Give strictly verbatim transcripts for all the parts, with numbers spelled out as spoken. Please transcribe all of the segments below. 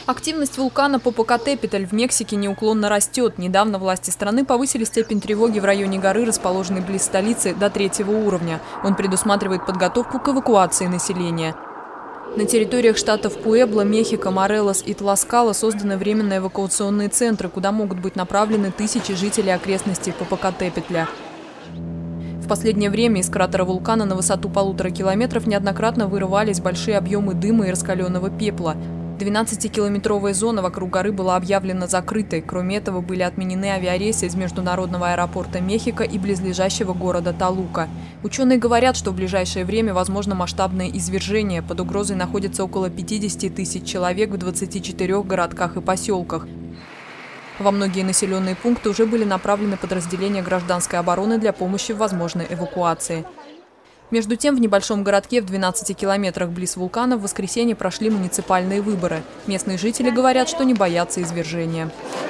Активность вулкана Попокатепетль в Мексике неуклонно растет. Недавно власти страны повысили степень тревоги в районе горы, расположенной близ столицы, до третьего уровня. Он предусматривает подготовку к эвакуации населения. На территориях штатов Пуэбло, Мехико, Морелос и Тласкала созданы временные эвакуационные центры, куда могут быть направлены тысячи жителей окрестностей Попокатепетля. В последнее время из кратера вулкана на высоту полутора километров неоднократно вырывались большие объемы дыма и раскаленного пепла. двенадцатикилометровая зона вокруг горы была объявлена закрытой. Кроме этого, были отменены авиарейсы из международного аэропорта Мехико и близлежащего города Толука. Ученые говорят, что в ближайшее время возможно масштабное извержение. Под угрозой находится около пятидесяти тысяч человек в двадцати четырёх городках и поселках. Во многие населенные пункты уже были направлены подразделения гражданской обороны для помощи в возможной эвакуации. Между тем, в небольшом городке в двенадцати километрах близ вулкана в воскресенье прошли муниципальные выборы. Местные жители говорят, что не боятся извержения.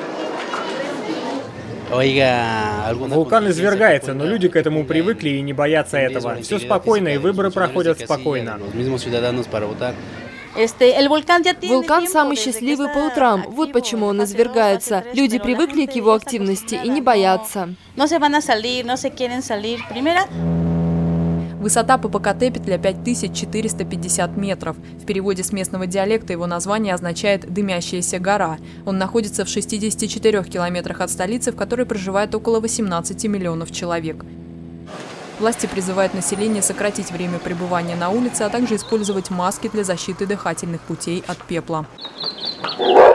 Вулкан извергается, но люди к этому привыкли и не боятся этого. Все спокойно, и выборы проходят спокойно. Вулкан самый счастливый по утрам. Вот почему он извергается. Люди привыкли к его активности и не боятся. Высота Попокатепетля пять тысяч четыреста пятьдесят метров. В переводе с местного диалекта его название означает «дымящаяся гора». Он находится в шестидесяти четырёх километрах от столицы, в которой проживает около восемнадцати миллионов человек. Власти призывают население сократить время пребывания на улице, а также использовать маски для защиты дыхательных путей от пепла.